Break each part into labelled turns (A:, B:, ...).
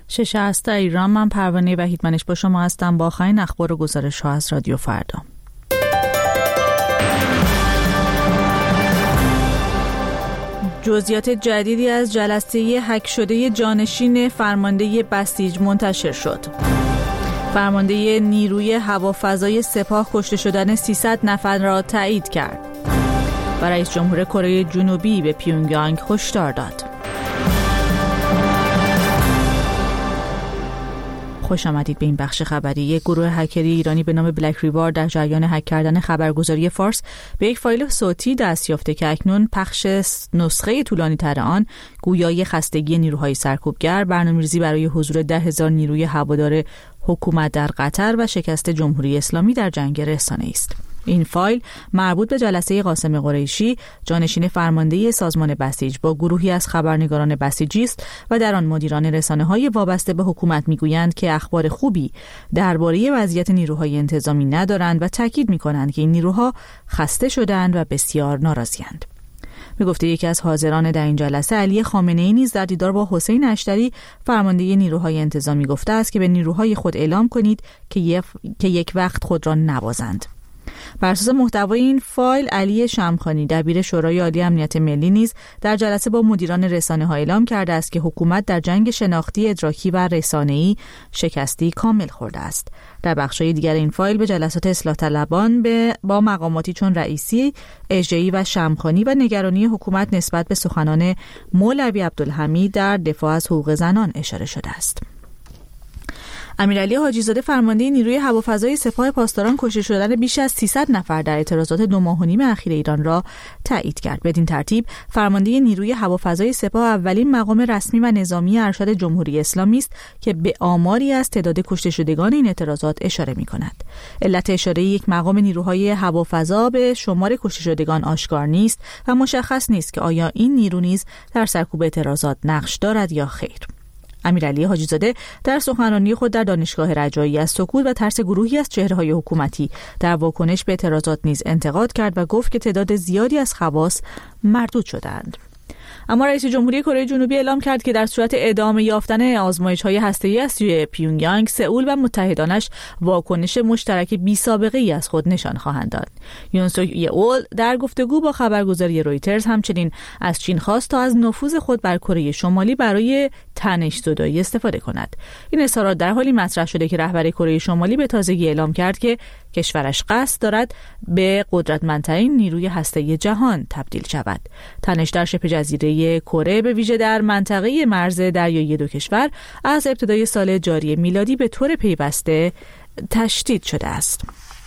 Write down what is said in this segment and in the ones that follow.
A: 6 در ایران. من پروانه وحیدمنش با شما هستم با آخرین اخبار و گزارش‌ها از رادیو فردا. جزئیات جدیدی از جلسه هک شده جانشین فرمانده بسیج منتشر شد. فرمانده نیروی هوافضای سپاه کشته شدن 300 نفر را تایید کرد و رئیس جمهور کره جنوبی به پیونگیانگ هشدار داد. خوش آمدید به این بخش خبری. یک گروه هکری ایرانی به نام بلک ریوار در جریان هک کردن خبرگزاری فارس به یک فایل صوتی دست یافته که اکنون پخش نسخه طولانی تر آن گویای خستگی نیروهای سرکوبگر، برنامه‌ریزی برای حضور 10,000 نیروی هوادار حکومت در قطر و شکست جمهوری اسلامی در جنگ رسانه‌ای است. این فایل مربوط به جلسه قاسم قریشی، جانشین فرمانده سازمان بسیج، با گروهی از خبرنگاران بسیجی است و در آن مدیران رسانه‌های وابسته به حکومت می‌گویند که اخبار خوبی درباره وضعیت نیروهای انتظامی ندارند و تاکید می‌کنند که این نیروها خسته شده‌اند و بسیار ناراضی‌اند. به گفته یکی از حاضران در این جلسه، علی خامنه‌ای نیز در دیدار با حسین اشتری فرمانده نیروهای انتظامی گفته است که به نیروهای خود اعلام کنید که یک وقت خود را نوازند. بر اساس محتوای این فایل، علی شمخانی دبیر شورای عالی امنیت ملی نیز در جلسه با مدیران رسانه‌ها اعلام کرده است که حکومت در جنگ شناختی، ادراکی و رسانه‌ای شکستی کامل خورده است. در بخش‌های دیگر این فایل به جلسات اصلاح طلبان با مقاماتی چون رئیسی، اژه‌ای و شمخانی و نگرانی حکومت نسبت به سخنان مولوی عبدالحمید در دفاع از حقوق زنان اشاره شده است. امیرعلی حاجی‌زاده فرمانده نیروی هوافضای سپاه پاسداران کشته شدن بیش از 300 نفر در اعتراضات 2.5 ماه اخیر ایران را تایید کرد. بدین ترتیب فرمانده نیروی هوافضای سپاه اولین مقام رسمی و نظامی ارشد جمهوری اسلامی است که به آماری از تعداد کشته شدگان این اعتراضات اشاره می‌کند. علت اشاره یک مقام نیروهای هوافضا به شمار کشته شدگان آشکار نیست و مشخص نیست که آیا این نیرو نیز در سرکوب اعتراضات نقش دارد یا خیر. امیرعلی حاجی‌زاده در سخنرانی خود در دانشگاه رجایی از سکوت و ترس گروهی از چهره‌های حکومتی در واکنش به اعتراضات نیز انتقاد کرد و گفت که تعداد زیادی از خواص مردود شدند. اما رئیس جمهوری کره جنوبی اعلام کرد که در صورت ادامه یافتن آزمایش‌های هسته‌ای از سوی پیونگیانگ، سئول و متحدانش واکنش مشترک بی‌سابقه‌ای از خود نشان خواهند داد. یون سوک یئول در گفتگو با خبرگزاری رویترز همچنین از چین خواست تا از نفوذ خود بر کره شمالی برای تنش‌زدایی استفاده کند. این اظهارات در حالی مطرح شده که رهبر کره شمالی به تازگی اعلام کرد که کشورش قصد دارد به قدرتمندترین نیروی هسته‌ای جهان تبدیل شود. تنش در شبه جزیره کره به ویژه در منطقه مرز دریایی دو کشور از ابتدای سال جاری میلادی به طور پیوسته تشدید شده است.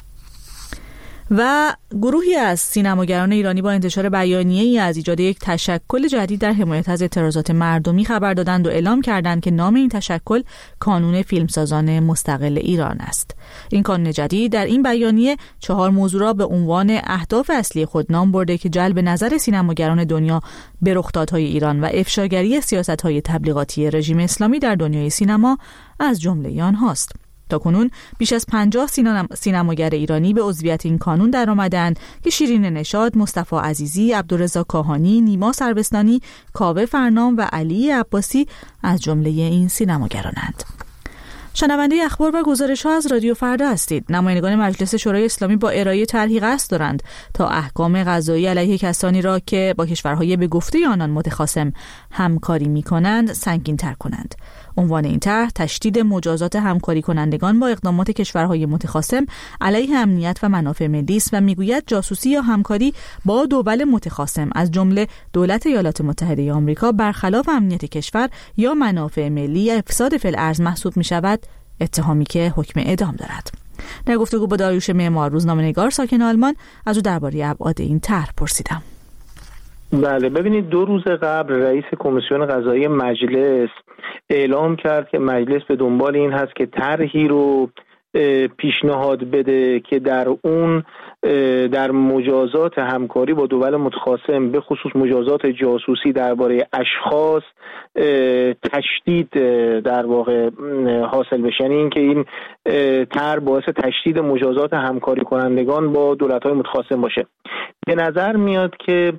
A: و گروهی از سینماگران ایرانی با انتشار بیانیه‌ای از ایجاد یک تشکل جدید در حمایت از اعتراضات مردمی خبر دادند و اعلام کردند که نام این تشکل کانون فیلمسازان مستقل ایران است. این کانون جدید در این بیانیه 4 موضوع را به عنوان اهداف اصلی خود نام برده که جلب نظر سینماگران دنیا به رخدادهای ایران و افشاگری سیاست‌های تبلیغاتی رژیم اسلامی در دنیای سینما از جمله آنهاست. تاکنون بیش از 50 سینماگر ایرانی به عضویت این کانون درآمدند که شیرین نشاط، مصطفی عزیزی، عبدالرضا کاهانی، نیما سربستانی، کاوه فرنام و علی عباسی از جمله این سینماگرانند. شنونده اخبار و گزارش‌ها از رادیو فردا هستید. نمایندگان مجلس شورای اسلامی با ارائه طرحی قصد دارند تا احکام قضایی علیه کسانی را که با کشورهای به گفته آنان متخاصم همکاری می‌کنند سنگین‌تر کنند. عنوان این طرح تشدید مجازات همکاری کنندگان با اقدامات کشورهای متخاصم علیه امنیت و منافع ملی است و میگوید جاسوسی یا همکاری با دول متخاصم از جمله دولت ایالات متحده آمریکا برخلاف امنیت کشور یا منافع ملی یا افساد فی الارض محسوب می‌شود، اتهامی که حکم اعدام دارد. در گفتگو با داریوش معمار، روزنامه‌نگار ساکن آلمان، از او درباره ابعاد این طرح پرسیدم.
B: بله، ببینید 2 روز قبل رئیس کمیسیون قضایی مجلس اعلام کرد که مجلس به دنبال این هست که طرحی رو پیشنهاد بده که در اون در مجازات همکاری با دول متخاصم به خصوص مجازات جاسوسی درباره اشخاص تشدید در واقع حاصل بشه. یعنی اینکه این طرح باعث تشدید مجازات همکاری کنندگان با دولت‌های متخاصم باشه. به نظر میاد که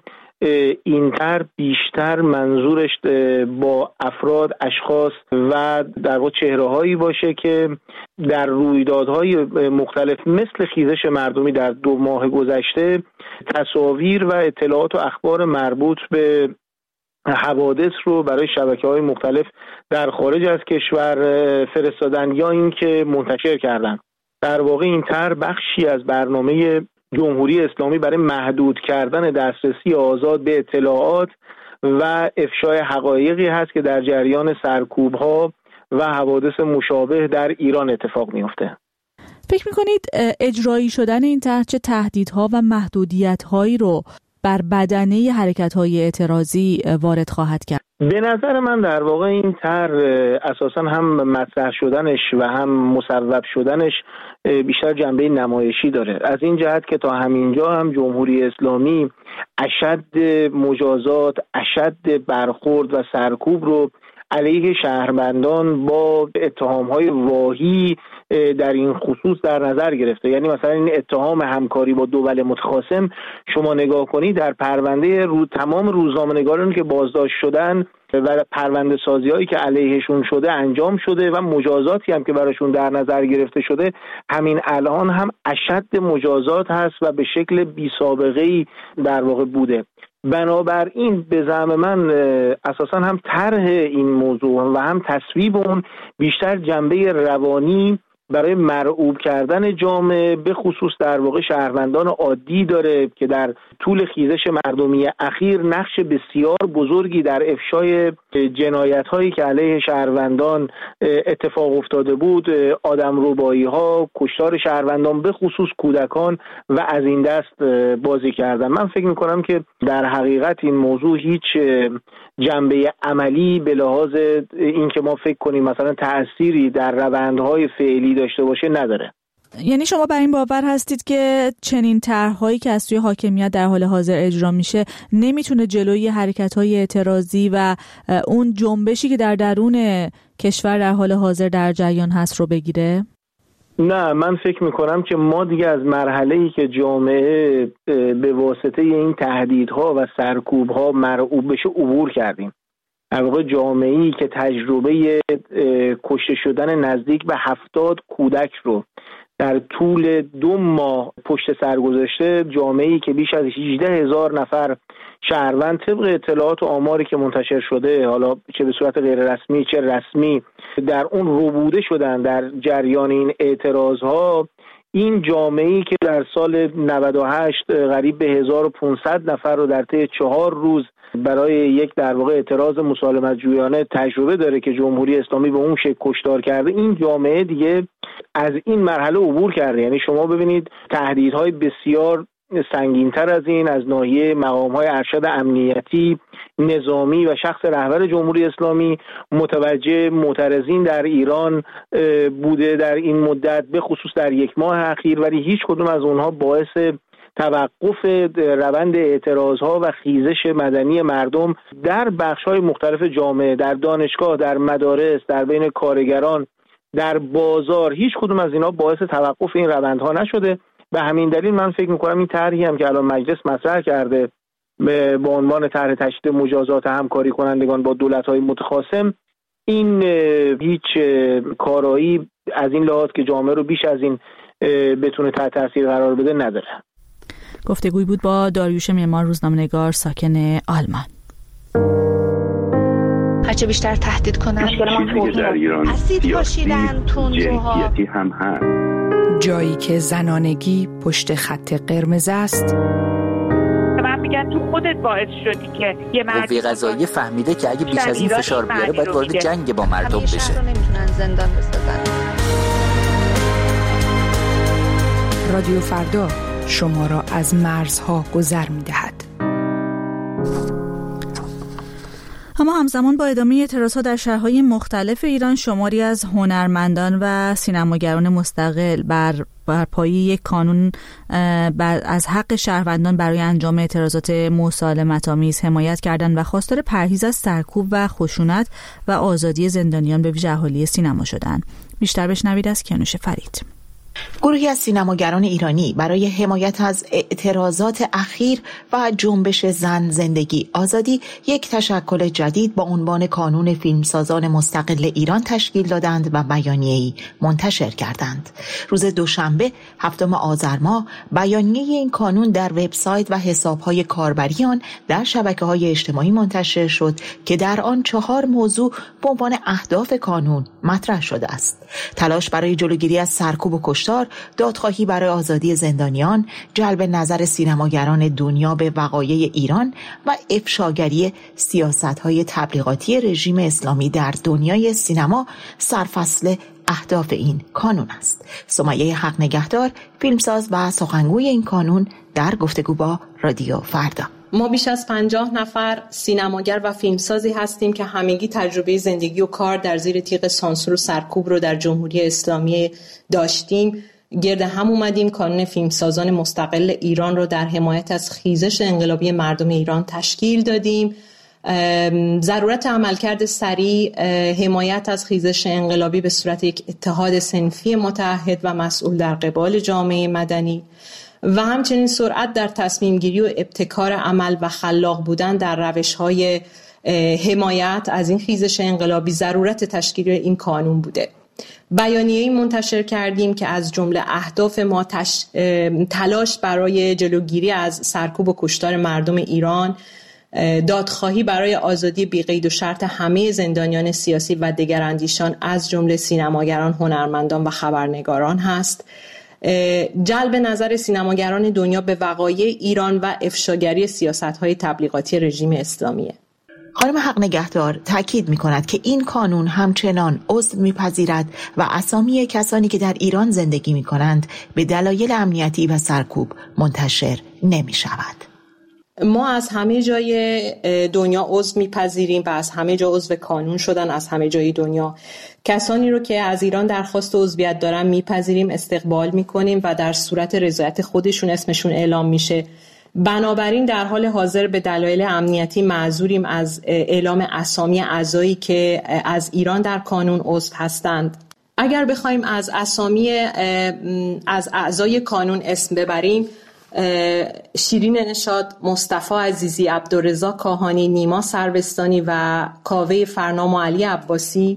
B: این طرح بیشتر منظورش با افراد، اشخاص و در واقع چهره‌هایی باشه که در رویدادهای مختلف مثل خیزش مردمی در 2 ماه گذشته تصاویر و اطلاعات و اخبار مربوط به حوادث رو برای شبکه‌های مختلف در خارج از کشور فرستادن یا اینکه منتشر کردن. در واقع این طرح بخشی از برنامه جمهوری اسلامی برای محدود کردن دسترسی آزاد به اطلاعات و افشای حقایقی هست که در جریان سرکوب‌ها و حوادث مشابه در ایران اتفاق میفته.
A: فکر می‌کنید اجرایی شدن این طرح چه تهدیدها و محدودیت‌هایی رو بر بدنه حرکت‌های اعتراضی وارد خواهد کرد؟
B: به نظر من در واقع این طرح اساساً هم مطرح شدنش و هم مصوب شدنش بیشتر جنبه نمایشی داره، از این جهت که تا همینجا هم جمهوری اسلامی اشد مجازات، اشد برخورد و سرکوب رو علیه شهروندان با اتهام‌های واهی در این خصوص در نظر گرفته. یعنی مثلا این اتهام همکاری با دول متخاصم شما نگاه کنید در پرونده تمام روزنامه‌نگارانی که بازداشت شدن و پرونده سازی‌هایی که علیهشون شده انجام شده و مجازاتی هم که براشون در نظر گرفته شده همین الان هم اشد مجازات هست و به شکل بی‌سابقه‌ای در واقع بوده. بنابراین به زعم من اساساً هم طرح این موضوع و هم تصویب اون بیشتر جنبه روانی برای مرعوب کردن جامعه به خصوص در واقع شهروندان عادی داره که در طول خیزش مردمی اخیر نقش بسیار بزرگی در افشای جنایت‌هایی که علیه شهروندان اتفاق افتاده بود، آدمربایی‌ها، کشتار شهروندان به خصوص کودکان و از این دست بازی کردن. من فکر می‌کنم که در حقیقت این موضوع هیچ جنبه عملی به لحاظ اینکه ما فکر کنیم مثلا تأثیری در روندهای فعلی داشته باشه نداره.
A: یعنی شما بر این باور هستید که چنین طرح‌هایی که از سوی حاکمیت در حال حاضر اجرا میشه نمیتونه جلوی حرکت‌های اعتراضی و اون جنبشی که در درون کشور در حال حاضر در جریان هست رو بگیره؟
B: نه، من فکر میکنم که ما دیگه از مرحله‌ای که جامعه به واسطه این تهدیدها و سرکوبها مرعوب بشه عبور کردیم. در واقع جامعه‌ای که تجربه کشته شدن نزدیک به 70 کودک رو در طول 2 ماه پشت سر گذاشته، جامعه‌ای که بیش از 18,000 نفر شهروند طبق اطلاعات و آماری که منتشر شده، حالا چه به صورت غیر رسمی چه رسمی، در اون ربوده شدن در جریان این اعتراضها، این جامعه‌ای که در سال 98 قریب به 1500 نفر رو در طی 4 روز برای یک در واقع اعتراض مسالمت جویانه تجربه داره که جمهوری اسلامی به اون شکل کشتار کرده، این جامعه دیگه از این مرحله عبور کرده. یعنی شما ببینید تهدیدهای بسیار سنگین‌تر از این از ناحیه مقام‌های ارشد امنیتی، نظامی و شخص رهبر جمهوری اسلامی متوجه معترضین در ایران بوده در این مدت، به خصوص در 1 ماه اخیر، ولی هیچ کدوم از اونها باعث توقف روند اعتراضها و خیزش مدنی مردم در بخش‌های مختلف جامعه، در دانشگاه، در مدارس، در بین کارگران، در بازار، هیچ کدوم از اینا باعث توقف این روندها نشده. به همین دلیل من فکر می‌کنم این طرحی هم که الان مجلس مطرح کرده به عنوان طرح تشدید مجازات همکاری کنندگان با دولت‌های متخاصم، این هیچ کارایی از این لحاظ که جامعه رو بیش از این بتونه تحت تاثیر قرار بده نداره.
A: گفتگوی بود با داریوش معمار، روزنامه‌نگار ساکن آلمان.
C: هرچه بیشتر تهدید کنن اسید پاشیدن، تندروها
D: هم هست.
E: جایی که زنانگی پشت خط قرمز است.
F: من میگم تو خودت باعث شدی که یه
G: قوه قضاییه فهمیده که اگه بیش از این فشار بیاره باید وارد جنگ با مردم بشه.
C: نمیتونن زندان بسازن.
E: رادیو فردا شما را از مرزها گذر می‌دهد.
A: اما همزمان با ادامه اعتراضها در شهرهای مختلف ایران، شماری از هنرمندان و سینماگران مستقل بر پایه یک کانون از حق شهروندان برای انجام اعتراضات مسالمت‌آمیز حمایت کردند و خواستار پرهیز از سرکوب و خشونت و آزادی زندانیان به ویژه اهالی سینما شدند. بیشتر بشنوید از کیانوش فرید.
D: گروهی از سینماگران ایرانی برای حمایت از اعتراضات اخیر و جنبش زن زندگی آزادی یک تشکل جدید با عنوان کانون فیلمسازان مستقل ایران تشکیل دادند و بیانیه‌ای منتشر کردند. روز دوشنبه 7 آذر ماه بیانیه این کانون در وبسایت و حساب‌های کاربری آن در شبکه‌های اجتماعی منتشر شد که در آن 4 موضوع به عنوان اهداف کانون مطرح شده است: تلاش برای جلوگیری از سرکوب و کشتار، دادخواهی برای آزادی زندانیان، جلب نظر سینماگران دنیا به وقایع ایران و افشاگری سیاست‌های تبلیغاتی رژیم اسلامی در دنیای سینما سرفصل اهداف این کانون است. سمیه حق نگهدار، فیلمساز و سخنگوی این کانون، در گفتگو با رادیو فردا:
H: ما بیش از 50 نفر سینماگر و فیلمسازی هستیم که همگی تجربه زندگی و کار در زیر تیغ سانسور و سرکوب رو در جمهوری اسلامی داشتیم. گرد هم اومدیم کانون فیلمسازان مستقل ایران رو در حمایت از خیزش انقلابی مردم ایران تشکیل دادیم. ضرورت عملکرد سریع، حمایت از خیزش انقلابی به صورت یک اتحاد صنفی متحد و مسئول در قبال جامعه مدنی و همچنین سرعت در تصمیم گیری و ابتکار عمل و خلاق بودن در روش‌های حمایت از این خیزش انقلابی ضرورت تشکیل این کانون بوده. بیانیه‌ای منتشر کردیم که از جمله اهداف ما تلاش برای جلوگیری از سرکوب و کشتار مردم ایران، دادخواهی برای آزادی بی‌قید و شرط همه زندانیان سیاسی و دگراندیشان از جمله سینماگران، هنرمندان و خبرنگاران هست. جلب نظر سینماگران دنیا به وقایع ایران و افشاگری سیاست‌های تبلیغاتی رژیم اسلامیه.
D: خانم حق نگهدار تاکید می‌کند که این کانون همچنان عضو می‌پذیرد و اسامی کسانی که در ایران زندگی می‌کنند به دلایل امنیتی و سرکوب منتشر نمی‌شود.
H: ما از همه جای دنیا عضو میپذیریم و از همه جا عضو کانون شدن از همه جای دنیا. کسانی رو که از ایران درخواست عضویت دارن میپذیریم، استقبال میکنیم و در صورت رضایت خودشون اسمشون اعلام میشه. بنابراین در حال حاضر به دلایل امنیتی معذوریم از اعلام اسامی اعضایی که از ایران در کانون عضو هستند. اگر بخوایم از اسامی از اعضای کانون اسم ببریم: شیرین نشاد، مصطفی عزیزی، عبدالرضا کاهانی، نیما سروستانی و کاوه فرنام و علی عباسی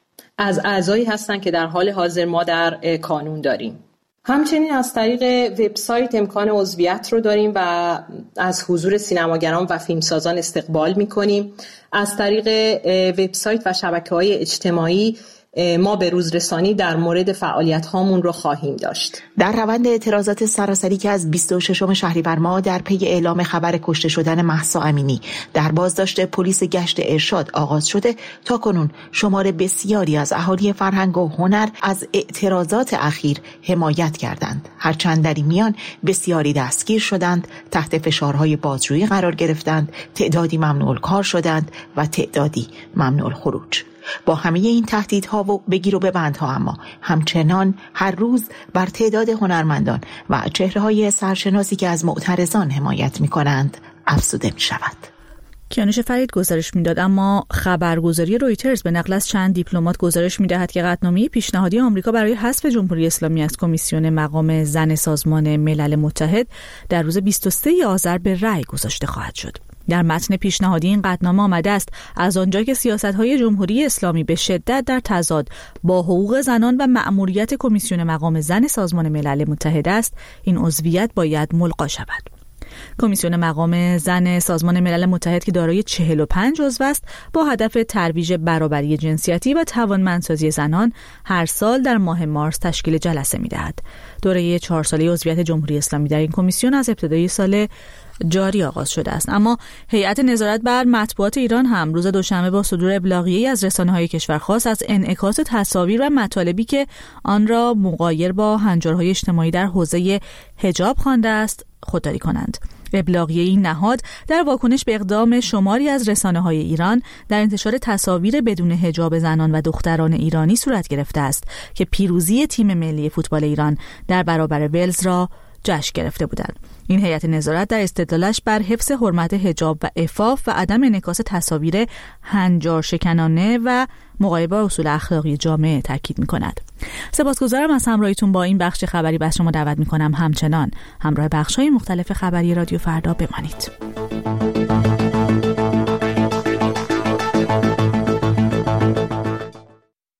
H: از اعضایی هستند که در حال حاضر ما در کانون داریم. همچنین از طریق وبسایت امکان عضویت رو داریم و از حضور سینماگران و فیلمسازان استقبال می‌کنیم. از طریق وبسایت و شبکه‌های اجتماعی ما به روزرسانی در مورد فعالیت هامون رو خواهیم داشت.
D: در روند اعتراضات سراسری که از 26 شهریور ماه در پی اعلام خبر کشته شدن مهسا امینی در بازداشت پلیس گشت ارشاد آغاز شده، تاکنون شمار بسیاری از اهالی فرهنگ و هنر از اعتراضات اخیر حمایت کردند. هرچند در این میان بسیاری دستگیر شدند، تحت فشارهای بازجویی قرار گرفتند، تعدادی ممنوع الکار شدند و تعدادی ممنوع الخروج. با همه این تهدیدها و بگیر و ببندها اما همچنان هر روز بر تعداد هنرمندان و چهره‌های سرشناسی که از معترضان حمایت می‌کنند افزوده می‌شود.
A: کیانوش فرید گزارش میداد. اما خبرگزاری رویترز به نقل از چند دیپلمات گزارش میدهد که قطعنامه پیشنهادی آمریکا برای حذف جمهوری اسلامی از کمیسیون مقام زن سازمان ملل متحد در روز 23 آذر به رأی گذاشته خواهد شد. در متن پیشنهادی این قطعنامه آمده است از آنجا که سیاست‌های جمهوری اسلامی به شدت در تضاد با حقوق زنان و مأموریت کمیسیون مقام زن سازمان ملل متحد است، این عضویت باید ملغا شود. کمیسیون مقام زن سازمان ملل متحد که دارای 45 عضو است، با هدف ترویج برابری جنسیتی و توانمندسازی زنان هر سال در ماه مارس تشکیل جلسه می‌دهد. دوره 4 ساله عضویت جمهوری اسلامی در این کمیسیون از ابتدای سال جاری آغاز شده است. اما هیئت نظارت بر مطبوعات ایران هم روز دوشنبه با صدور ابلاغیه‌ای از رسانه‌های کشور خواست از انعکاس تصاویر و مطالبی که آن را مغایر با هنجارهای اجتماعی در حوزه حجاب خوانده است خودداری کنند. ابلاغیه این نهاد در واکنش به اقدام شماری از رسانه‌های ایران در انتشار تصاویر بدون حجاب زنان و دختران ایرانی صورت گرفته است که پیروزی تیم ملی فوتبال ایران در برابر ولز را جشن گرفته بودند. این هیئت نظارت در استدلالش بر حفظ حرمت حجاب و عفاف و عدم انعکاس تصاویر هنجار شکنانه و مغایره با اصول اخلاقی جامعه تاکید می‌کند. سپاسگزارم از همراهیتون با این بخش خبری. بس شما دعوت میکنم همچنان همراه بخش‌های مختلف خبری رادیو فردا بمانید.